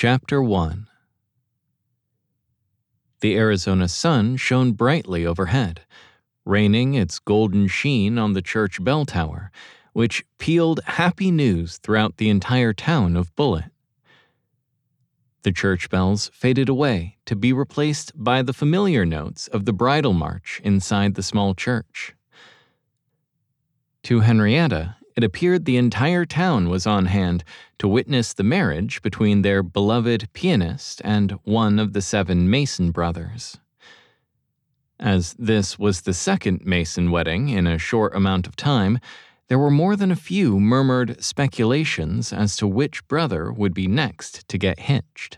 Chapter 1. The Arizona sun shone brightly overhead, raining its golden sheen on the church bell tower, which pealed happy news throughout the entire town of Bullitt. The church bells faded away to be replaced by the familiar notes of the bridal march inside the small church. To Henrietta, it appeared the entire town was on hand to witness the marriage between their beloved pianist and one of the 7 Mason brothers. As this was the second Mason wedding in a short amount of time, there were more than a few murmured speculations as to which brother would be next to get hitched.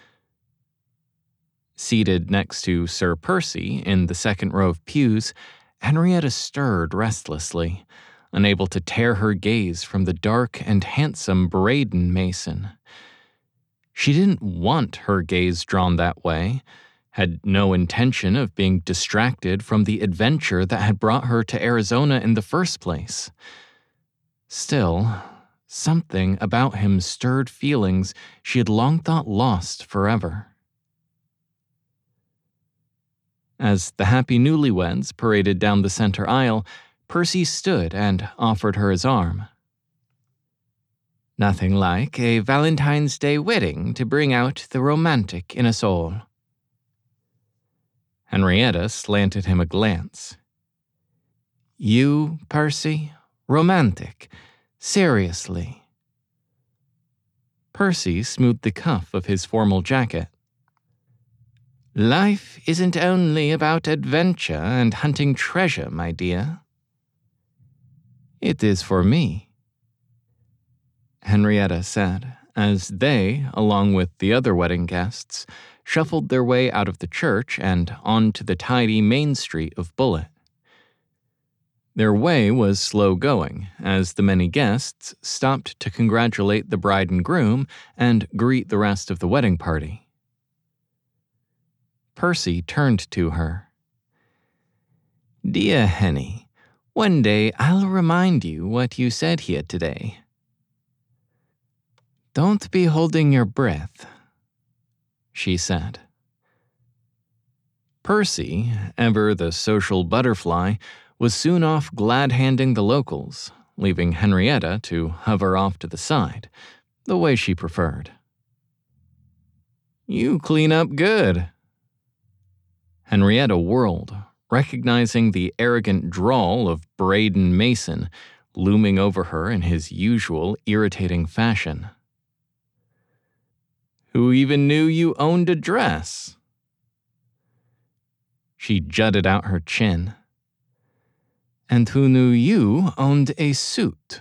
Seated next to Sir Percy in the second row of pews, Henrietta stirred restlessly, unable to tear her gaze from the dark and handsome Braden Mason. She didn't want her gaze drawn that way, had no intention of being distracted from the adventure that had brought her to Arizona in the first place. Still, something about him stirred feelings she had long thought lost forever. As the happy newlyweds paraded down the center aisle, Percy stood and offered her his arm. "Nothing like a Valentine's Day wedding to bring out the romantic in us all." Henrietta slanted him a glance. "You, Percy? Romantic? Seriously?" Percy smoothed the cuff of his formal jacket. "Life isn't only about adventure and hunting treasure, my dear." "It is for me," Henrietta said, as they, along with the other wedding guests, shuffled their way out of the church and onto the tidy main street of Bullitt. Their way was slow going, as the many guests stopped to congratulate the bride and groom and greet the rest of the wedding party. Percy turned to her. "Dear Henny, one day I'll remind you what you said here today." "Don't be holding your breath," she said. Percy, ever the social butterfly, was soon off glad-handing the locals, leaving Henrietta to hover off to the side, the way she preferred. "You clean up good." Henrietta whirled, recognizing the arrogant drawl of Braden Mason looming over her in his usual irritating fashion. "Who even knew you owned a dress?" She jutted out her chin. "And who knew you owned a suit?"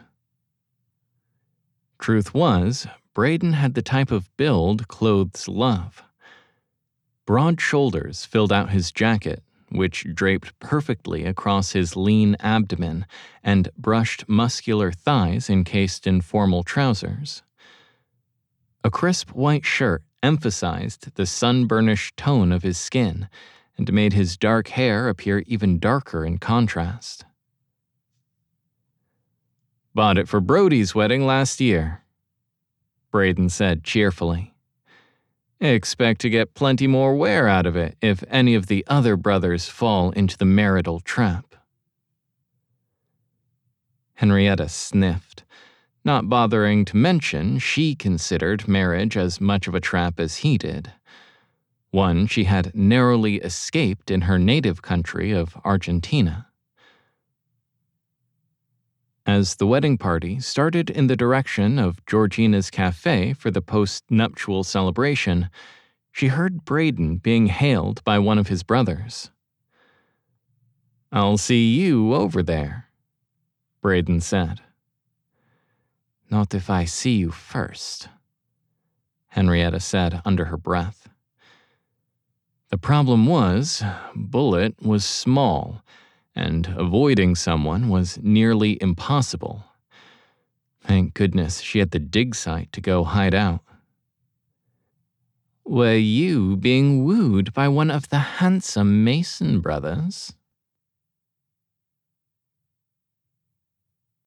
Truth was, Braden had the type of build clothes love. Broad shoulders filled out his jacket, which draped perfectly across his lean abdomen, and brushed muscular thighs encased in formal trousers. A crisp white shirt emphasized the sun-burnished tone of his skin and made his dark hair appear even darker in contrast. "Bought it for Brody's wedding last year," Braden said cheerfully. "Expect to get plenty more wear out of it if any of the other brothers fall into the marital trap." Henrietta sniffed, not bothering to mention she considered marriage as much of a trap as he did, one she had narrowly escaped in her native country of Argentina. As the wedding party started in the direction of Georgina's cafe for the post-nuptial celebration, she heard Braden being hailed by one of his brothers. "I'll see you over there," Braden said. "Not if I see you first," Henrietta said under her breath. The problem was, Bullitt was small, and avoiding someone was nearly impossible. Thank goodness she had the dig site to go hide out. "Were you being wooed by one of the handsome Mason brothers?"